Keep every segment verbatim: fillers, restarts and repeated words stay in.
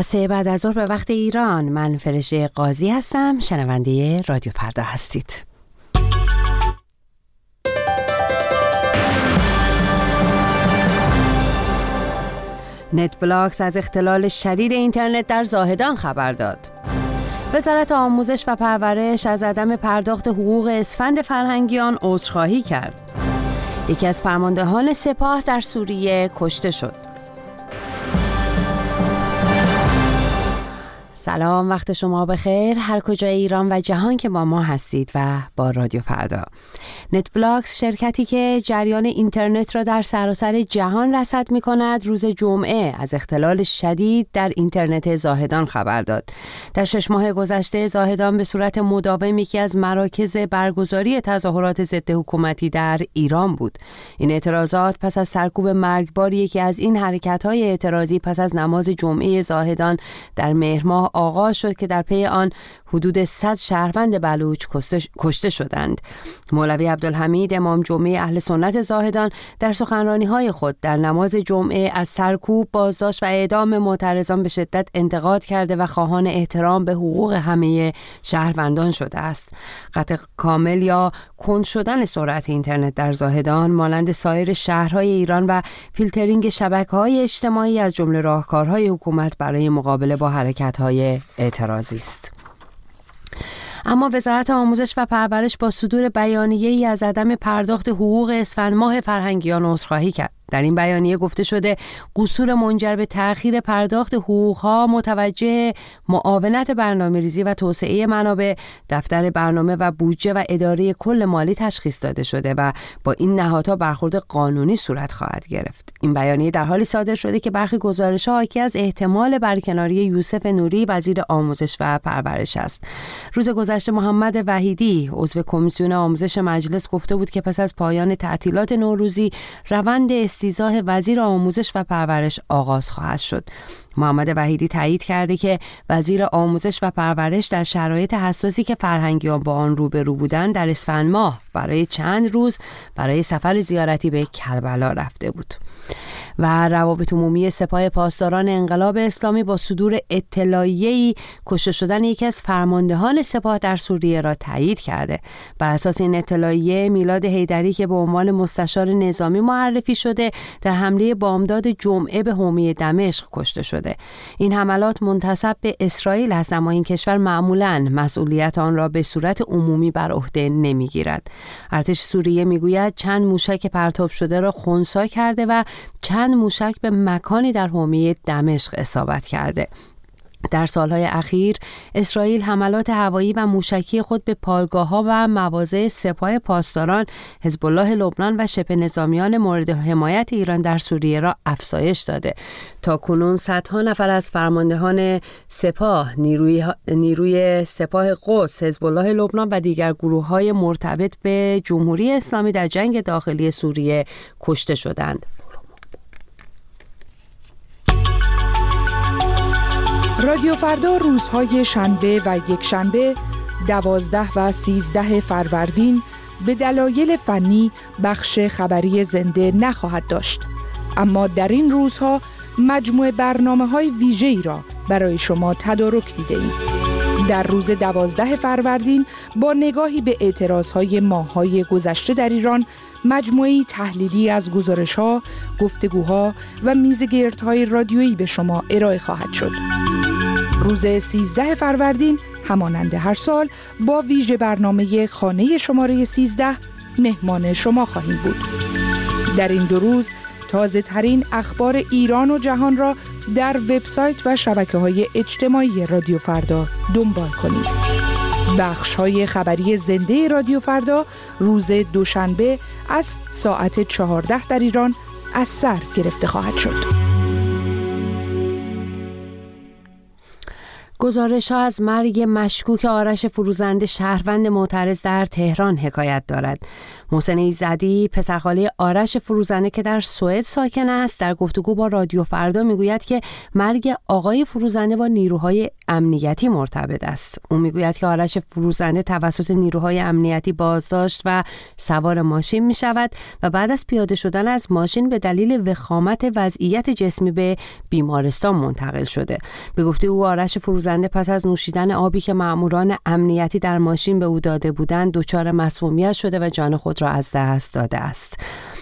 ساعت سه بعد از ظهر به وقت ایران. من فرشته قاضی هستم، شنونده رادیو فردا هستید. نت بلاکس از اختلال شدید اینترنت در زاهدان خبر داد. وزارت آموزش و پرورش از عدم پرداخت حقوق اسفند فرهنگیان عذرخواهی کرد. یکی از فرماندهان سپاه در سوریه کشته شد. سلام، وقت شما بخیر هر کجای ایران و جهان که با ما هستید و با رادیو فردا. نت بلاکس، شرکتی که جریان اینترنت را در سراسر جهان رصد می کند، روز جمعه از اختلال شدید در اینترنت زاهدان خبر داد. در شش ماه گذشته زاهدان به صورت مداوم یکی از مراکز برگزاری تظاهرات ضد حکومتی در ایران بود. این اعتراضات پس از سرکوب مرگبار یکی از این حرکت‌های اعتراضی پس از نماز جمعه زاهدان در مهر ماه آغاز شد که در پی آن حدود صد شهروند بلوچ کشته شدند. مولوی عبدالحمید امام جمعه اهل سنت زاهدان در سخنرانی‌های خود در نماز جمعه از سرکوب، بازداشت و اعدام معترضان به شدت انتقاد کرده و خواهان احترام به حقوق همه شهروندان شده است. قطع کامل یا کند شدن سرعت اینترنت در زاهدان مانند سایر شهرهای ایران و فیلترینگ شبکه‌های اجتماعی از جمله راهکارهای حکومت برای مقابله با حرکت‌های اعتراضی است. اما وزارت آموزش و پرورش با صدور بیانیه‌ای از عدم پرداخت حقوق اسفند ماه فرهنگیان عذرخواهی کرد. در این بیانیه گفته شده قصور منجر به تأخیر پرداخت حقوق‌ها متوجه معاونت برنامه‌ریزی و توسعه منابع، دفتر برنامه و بودجه و اداره کل مالی تشخیص داده شده و با این نهادها برخورد قانونی صورت خواهد گرفت. این بیانیه در حالی صادر شده که برخی گزارش‌ها حاکی از احتمال برکناری یوسف نوری وزیر آموزش و پرورش است. روز گذشته محمد وحیدی عضو کمیسیون آموزش مجلس گفته بود که پس از پایان تعطیلات نوروزی روند استیضاح وزیر آموزش و پرورش آغاز خواهد شد. محمد وحیدی تایید کرده که وزیر آموزش و پرورش در شرایط حساسی که فرهنگیان با آن روبرو بودند در اسفند ماه برای چند روز برای سفر زیارتی به کربلا رفته بود. و روابط عمومی سپاه پاسداران انقلاب اسلامی با صدور اطلاعیه‌ای کشته شدن یکی از فرماندهان سپاه در سوریه را تایید کرده. بر اساس این اطلاعیه میلاد حیدری که به عنوان مستشار نظامی معرفی شده در حمله بامداد جمعه به حومه دمشق کشته شده. این حملات منتسب به اسرائیل است، اما این کشور معمولاً مسئولیت آن را به صورت عمومی بر عهده نمیگیرد. ارتش سوریه میگوید چند موشک پرتاب شده را خنثی کرده و چند موشک به مکانی در حومه دمشق اصابت کرده. در سالهای اخیر اسرائیل حملات هوایی و موشکی خود به پایگاه‌ها و مواضع سپاه پاسداران، حزب الله لبنان و شبه نظامیان مورد حمایت ایران در سوریه را افزایش داده. تا کنون صدها نفر از فرماندهان سپاه، نیروی نیروی سپاه قدس، حزب الله لبنان و دیگر گروه‌های مرتبط به جمهوری اسلامی در جنگ داخلی سوریه کشته شدند. رادیو فردا روزهای شنبه و یک شنبه دوازده و سیزده فروردین به دلایل فنی بخش خبری زنده نخواهد داشت، اما در این روزها مجموعه برنامه‌های ویژه‌ای را برای شما تدارک دیده‌ایم. در روز دوازده فروردین با نگاهی به اعتراضهای ماه‌های گذشته در ایران، مجموعه‌ای تحلیلی از گزارش‌ها، گفتگوها و میزگردهای رادیویی به شما ارائه خواهد شد. روز سیزده فروردین همانند هر سال با ویژه برنامه خانه شماره سیزده مهمان شما خواهیم بود. در این دو روز تازه ترین اخبار ایران و جهان را در وبسایت و شبکه‌های اجتماعی رادیو فردا دنبال کنید. بخش‌های خبری زنده رادیو فردا روز دوشنبه از ساعت چهارده در ایران از سر گرفته خواهد شد. گزارش‌ها از مرگ مشکوک آرش فروزنده شهروند معترض در تهران حکایت دارد. محسن ایزدی پسرخاله آرش فروزنده که در سوئد ساکن است در گفتگو با رادیو فردا میگوید که مرگ آقای فروزنده با نیروهای امنیتی مرتبط است. او میگوید که آرش فروزنده توسط نیروهای امنیتی بازداشت و سوار ماشین میشود و بعد از پیاده شدن از ماشین به دلیل وخامت وضعیت جسمی به بیمارستان منتقل شده. به گفته او آرش فروزنده پس از نوشیدن آبی که مأموران امنیتی در ماشین به او داده بودند دچار مسمومیت شده و جان خود را از دست داده است.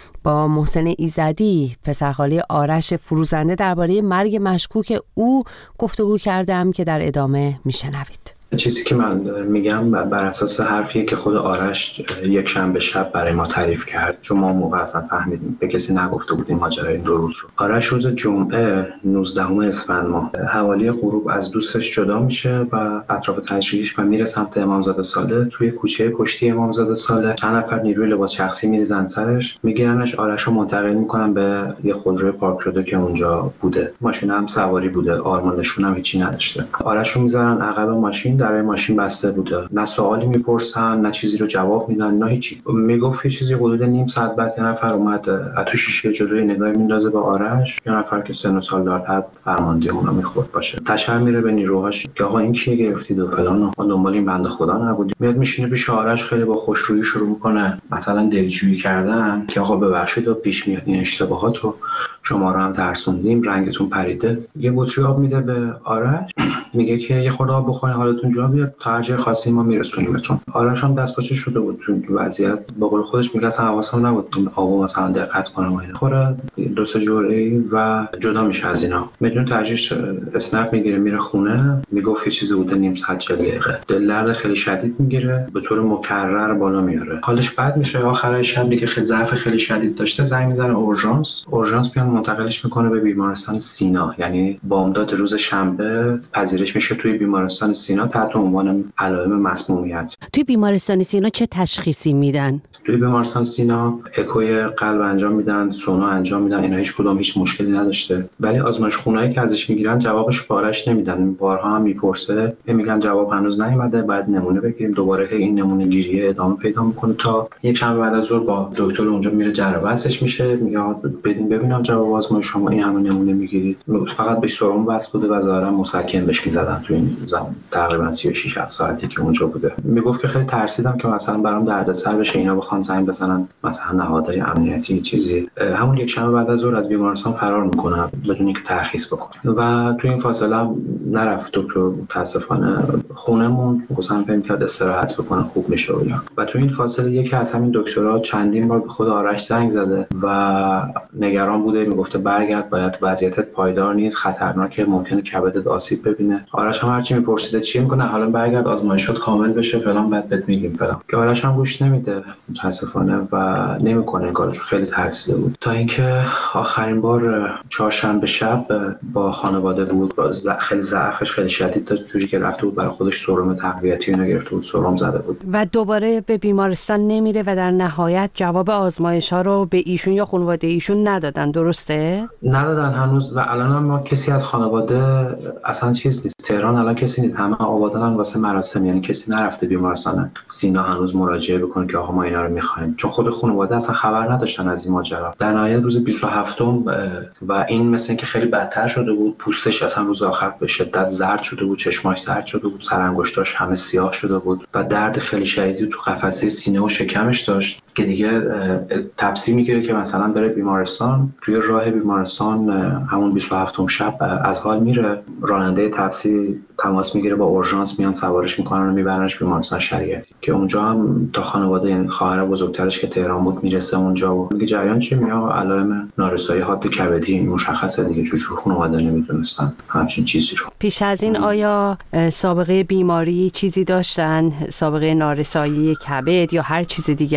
با محسن ایزدی پسرخاله آرش فروزنده درباره مرگ مشکوک او گفتگو کردم که در ادامه میشنوید. چیزی که من میگم بر اساس حرفیه که خود آرش یک شنبه شب برای ما تعریف کرد، چون ما موقع اصلا فهمیدیم، به کسی نگفته بودیم ماجرای این دو روز رو. آرش روز جمعه نوزدهم اسفند ماه حوالی غروب از دوستش جدا میشه و اطراف تجریش و میره سمت امامزاده ساله. توی کوچه پشتی امامزاده ساله چند نفر نیروی لباس شخصی میریزن سرش، میگیرنش، آرش رو منتقل میکنن به یه خودروی پارک شده که اونجا بوده. ماشین هم سواری بوده، آرمان نشون هم هیچی نداشته. آرش رو میذارن عقب ماشین، در ماشین بسته بوده، نه سوالی میپرسن نه چیزی رو جواب میدن نه هیچی. میگفت یه چیزی حدود نیم ساعت بعد یه نفر اومد از تو شیشه جلوی نگاهی میندازه به آرش، یه نفر که سن و سال دارتر فرمانده اونا میخورد باشه، تشر میره به نیروهاش که آقا این کیه گرفتید و فلان و ما دنبال این بنده خدا نبودیم. میاد میشینه پیش آرش، خیلی با خوشرویی شروع میکنه مثلا دلجویی کردن که آقا ببخشید و پیش میاد این اشتباهاتو شما رو هم ترسوندیم، رنگتون پریده. یه بطری آب میده به آرش، میگه که یه خورده آب بخورین حالتون جا بیاد، تا هر جای خاصی ما میرسونیمتون. آرش هم دست پاچه شده بود تو وضعیت، به قول خودش میگه اصلا حواسم نبود تو آبو مثلا دقت کنم اینا. خوره دو سه جرعه‌ای و جدا میشه از اینا. میدون ترجیح اسنپ میگیره میره خونه. میگفت یه چیزی بوده نیم ساعت چهل دقیقه. دل درد خیلی شدید میگیره، به طور مکرر بالا میاره. حالش بد میشه. آخر شب دیگه خیلی ضعف خیلی شدید داشته، زنگ میزنه اورژانس. اورژانس میاد منتقلش میکنه به بیمارستان سینا، یعنی بامداد روز شنبه پذیرش میشه توی بیمارستان سینا تحت عنوان علائم مسمومیت. توی بیمارستان سینا چه تشخیصی میدن؟ توی بیمارستان سینا اکوی قلب انجام میدن، سونا انجام میدن، اینا هیچ کدوم هیچ مشکلی نداشته. ولی آزمایش خونه‌ای که ازش میگیرن جوابش بارش نمیدن. بارها هم میپرسه، میگن جواب هنوز نیومده، بعد نمونه بگیریم. دوباره این نمونه گیری ادامه پیدا میکنه تا یک شنبه بعد از ظهر با دکتر اونجا میره جره بحثش میشه، میگه بدین ببینم جواب آزمایش شما این همه نمونه میگیرید. فقط به سرم بس بوده و ظاهرا مسکن بهش میزدن تو این زمان تقریبا سی و شش ساعتی که اونجا بوده. میگفت که خیلی ترسیدم که مثلا برام دردسر بشه، اینا بخوان زنگ بزنن مثلا نهادهای امنیتی چیزی. همون یک شنبه بعد از ظهر از بیمارستان فرار میکنه بدون اینکه ترخیص بکنه و تو این فاصله هم نرفت دکتر. متاسفانه خونمون گفتن فهم کرد استراحت بکنه خوب میشه و و تو این فاصله یکی از همین دکترها چندین بار به خود آرش زنگ زده و نگران بوده، میگفته برگرد، باید وضعیتت پایدار نیست، خطرناکه، ممکنه کبدت آسیب ببینه. آرش هم هرچی میپرسیده چی میکنه، حالا برگرد آزمایشات کامل بشه فلان، بعد بهت میگیم فلان. که آرش هم گوش نمیده متاسفانه و نمیکنه این کارو، خیلی ترسیده بود. تا اینکه آخرین بار چهارشنبه شب با خانواده بود، با خیلی ضعفش خیلی شدید داشت، جوری که رفته بود برای خودش سرم تقویتی اینا گرفته بود، سرم زده بود و دوباره به بیمارستان نمیره و در نهایت جواب آزمایش ها رو به ایشون یا خانواده ایشون ندادن. درسته؟ ندادن هنوز و الان هم ما کسی از خانواده اصلا چیز نیست. تهران الان کسی نیست، همه آبادانن واسه مراسم، یعنی کسی نرفته بیمارستان سینا هنوز مراجعه بکنه که آقا ما اینا رو می‌خوایم، چون خود خانواده اصلا خبر نداشتن از این ماجرا. در نهایت روز بیست و هفتم و این مثلا که خیلی بدتر شده بود، پوستش اصلا روز آخر به شدت زرد شده بود، چشماش زرد شده بود، سر انگشتاش همه سیاه شده بود و درد خیلی شدیدی تو قفسه سینه و شکمش داشت که دیگه تپسی میگیره که مثلا بره بیمارستان. توی راه بیمارستان همون بیست و هفتم شب از حال میره، راننده تپسی تماس میگیره با اورژانس، میان سوارش میکنن و میبرنش بیمارستان شریعتی که اونجا هم تا خانواده، یعنی خواهر بزرگترش که تهران بود میرسه اونجا و میگه جریان چی؟ میگه علائم نارسایی حاد کبدی مشخصه دیگه، چجور خانواده نمیدونستن همچین چیزی رو. پیش از این آیا سابقه بیماری چیزی داشتن، سابقه نارسایی کبد یا هر چیز دیگری؟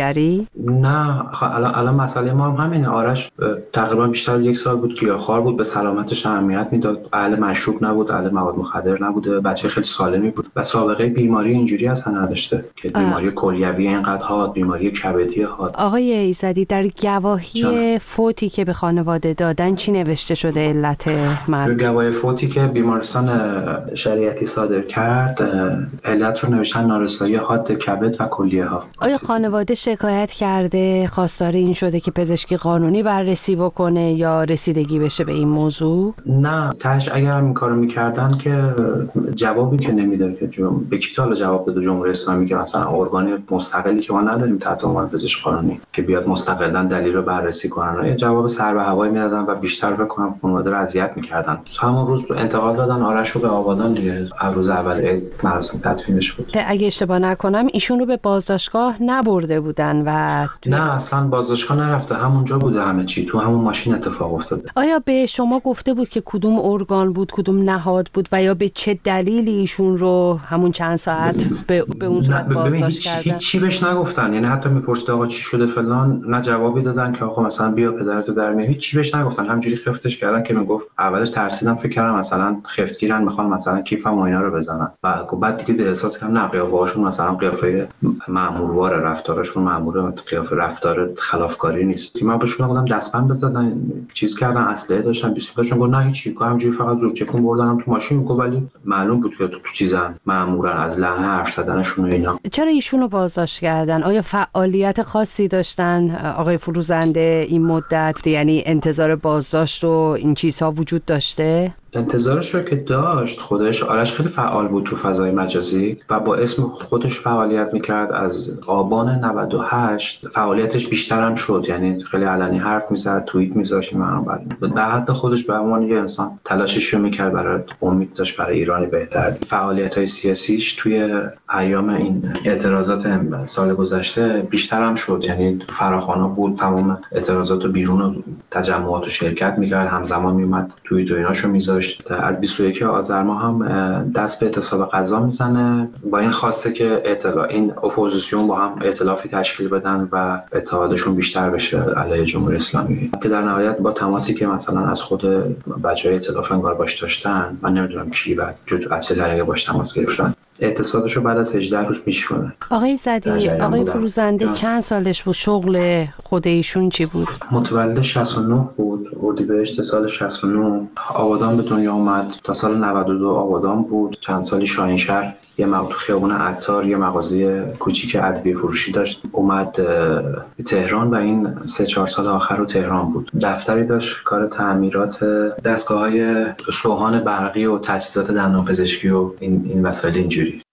نه الان الان مسئله ما هم همینه. آرش تقریبا بیشتر از یک سال بود گیاهخوار بود، به سلامتش اهمیت میداد، اهل مشروب نبود، اهل مواد مخدر نبوده، بچه خیلی سالمی بود و سابقه بیماری اینجوری اصلا نداشته که بیماری کلیوی اینقدر حاد، بیماری کبدی حاد. آقای ایزدی، در گواهی فوتی که به خانواده دادن چی نوشته شده علت مرگ؟ در گواهی فوتی که بیمارستان شریعتی صادر کرد علت رو نوشتن نارسایی حاد کبد و کلیه ها. آیا خانواده شکایت کرده، خواستار این شده که پزشکی قانونی بررسی بکنه یا رسیدگی بشه به این موضوع؟ نه، تاش اگر هم این کارو میکردن که جوابی که نمیده که جم... به کی تا جواب بده جمهوری اسلامی که مثلا ارگان مستقلی که ما نداریم تحت عنوان پزشک قانونی که بیاد مستقلا دلیل رو بررسی کنن، یه جواب سر به هوایی میدادن و بیشتر فکر کنم خانواده رو اذیت میکردن. همون روز انتقال دادن آرش رو به آبادان دیگه، روز اول مراسم تدفینش بود. اگه اشتباه نکنم ایشون رو به بازداشتگاه نبرده بودن و نه اصلا بازداشتگاه نرفته، همونجا بوده همه چی، تو همون ماشین اتفاق افتاده. آیا به شما گفته بود که کدوم ارگان بود، کدوم نهاد بود و یا به چه دلیلی ایشون رو همون چند ساعت به, به اون صورت بازداشت کردن؟ هیچ چی بهش نگفتن، یعنی حتی میپرسید آقا چی شده فلان، نه جوابی دادن که آقا مثلا بیا پدرتو در میاری، هیچ چی بهش نگفتن، همجوری خفتش کردن که میگفت اولش ترسیدم فکر کردم مثلا خفتگیرن میخوان مثلا کیفم و اینا رو بزنن و بعد دیگه احساس کردم نه قیافه‌هاشون مثلا قیافه مأموروار، رفتارشون مأمور، قیافه رفتار خلافکاری نیست. من بهشون گفتم دستبند بزدن، چیز کردن، اسلحه داشتن، بیستاشون گفت نه هیچی، همینجوری فقط زور چکون بردنم تو ماشین. گفت ولی معلوم بود که تو چیزن مأمورن، از لحن حرف زدنشون و اینا. چرا ایشون رو بازداشت کردن؟ آیا فعالیت خاصی داشتن آقای فروزنده این مدت، یعنی انتظار بازداشت و این چیزها وجود داشته؟ انتظارش رو که داشت خودش، آرش خیلی فعال بود تو فضای مجازی و با اسم خودش فعالیت میکرد. از آبان نود و هشت فعالیتش بیشتر هم شد، یعنی خیلی علنی حرف میزد، توییت میذاشت، در حد خودش به عنوان یه انسان تلاشش رو میکرد برای امید داشت برای ایرانی بهتر. فعالیت‌های سیاسیش توی ایام این اعتراضات سال گذشته بیشتر هم شد، یعنی فراخوانا بود، تمام اعتراضات رو بیرون و تجمعات و شرکت میکرد، همزمان میومد توییت و ایناشو میذاشت. از بیست و یکم آذر ماه هم دست به اعتصاب غذا میزنه با این خواسته که اطلاع این اپوزیسیون با هم ائتلافی تشکیل بدن و اتحادشون بیشتر بشه علیه جمهوری اسلامی، که در نهایت با تماسی که مثلا از خود بچهای ائتلاف انگار باش داشتن، من نمیدونم کی بعد از چه طریقی باش تماس گرفتن، اعتصابش رو بعد از هجده روز میشونه. آقای زدی، آقای فروزنده چند سالش بود؟ شغل خود ایشون چی بود؟ متولد شصت و نه بود، اردیبهشت سال شصت و نه آبادان به دنیا اومد. تا سال نود و دو آبادان بود، چند سالی شاهینشهر، یه مغازه خیابون عطار، یه مغازه کوچیک ادویه فروشی داشت. اومد به تهران و این سه چهار سال آخر رو تهران بود. دفتری داشت کار تعمیرات دستگاه‌های سوهان برقی و تجهیزات دندانپزشکی و این این مسائل اینجوری.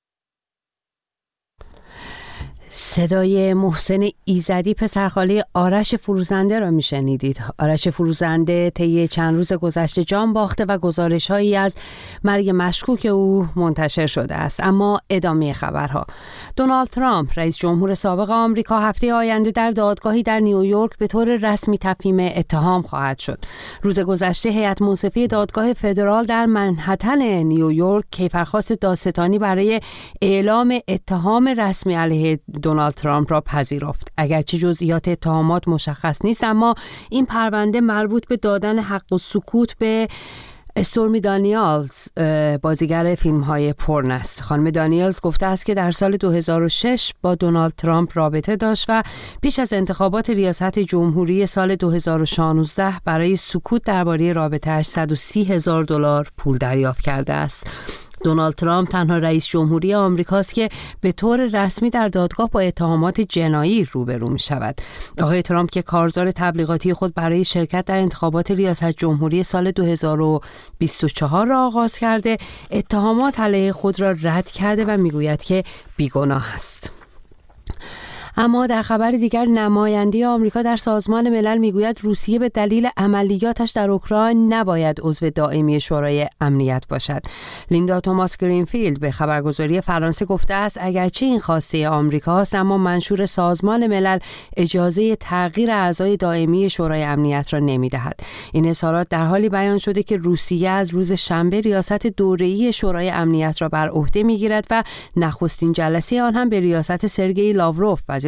صدای محسن ایزدی پسرخاله آرش فروزنده را میشنیدید. آرش فروزنده طی چند روز گذشته جان باخته و گزارش‌هایی از مرگ مشکوک او منتشر شده است. اما ادامه خبرها: دونالد ترامپ رئیس جمهور سابق آمریکا هفته آینده در دادگاهی در نیویورک به طور رسمی تفهیم اتهام خواهد شد. روز گذشته هیئت منصفه دادگاه فدرال در منهتن نیویورک کیفرخواست دادستانی برای اعلام اتهام رسمی علیه دونالد ترامپ را پذیرفت. اگرچه جزئیات اتهامات مشخص نیست، اما این پرونده مربوط به دادن حق السکوت به استورمی دانیلز، بازیگر فیلم‌های پورن است. خانم دانیلز گفته است که در سال دو هزار و شش با دونالد ترامپ رابطه داشت و پیش از انتخابات ریاست جمهوری سال دو هزار و شانزده برای سکوت درباره رابطه‌اش صد و سی هزار دلار پول دریافت کرده است. دونالد ترامپ تنها رئیس جمهوری آمریکاست که به طور رسمی در دادگاه با اتهامات جنایی روبرو می شود. آقای ترامپ که کارزار تبلیغاتی خود برای شرکت در انتخابات ریاست جمهوری سال دو هزار و بیست و چهار را آغاز کرده، اتهامات علیه خود را رد کرده و می گوید که بیگناه است. اما در خبر دیگر، نماینده آمریکا در سازمان ملل میگوید روسیه به دلیل عملیاتش در اوکراین نباید عضو دائمی شورای امنیت باشد. لیندا توماس گرینفیلد به خبرگزاری فرانسه گفته است اگرچه این خواسته آمریکاست، اما منشور سازمان ملل اجازه تغییر اعضای دائمی شورای امنیت را نمیدهد. این اظهارات در حالی بیان شده که روسیه از روز شنبه ریاست دوره‌ای شورای امنیت را بر عهده میگیرد و نخستین جلسه آن هم به ریاست سرگئی لاوروف، وزیر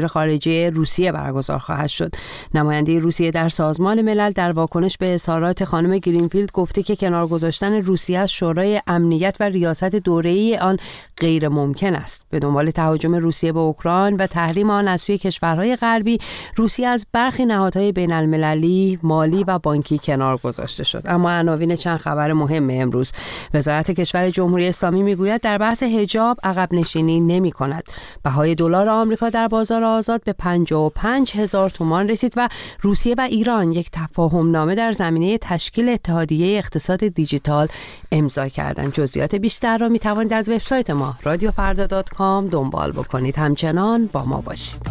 وزیر خارجه روسیه برگزار خواهد شد. نماینده روسیه در سازمان ملل در واکنش به اظهارات خانم گرینفیلد گفته که کنار گذاشتن روسیه از شورای امنیت و ریاست دوره‌ای آن غیر ممکن است. به دنبال تهاجم روسیه به اوکراین و تحریم آن از سوی کشورهای غربی، روسیه از برخی نهادهای بین المللی، مالی و بانکی کنار گذاشته شد. اما عناوین چند خبر مهم امروز: وزارت کشور جمهوری اسلامی میگوید در بحث حجاب عقب نشینی نمی کند. بهای دلار آمریکا در بازار آزاد به پنجاه و پنج هزار تومان رسید و روسیه و ایران یک تفاهم نامه در زمینه تشکیل اتحادیه اقتصاد دیجیتال امضا کردند. جزئیات بیشتر را می توانید از وبسایت ما رادیو فردا دات کام دنبال بکنید. همچنان با ما باشید.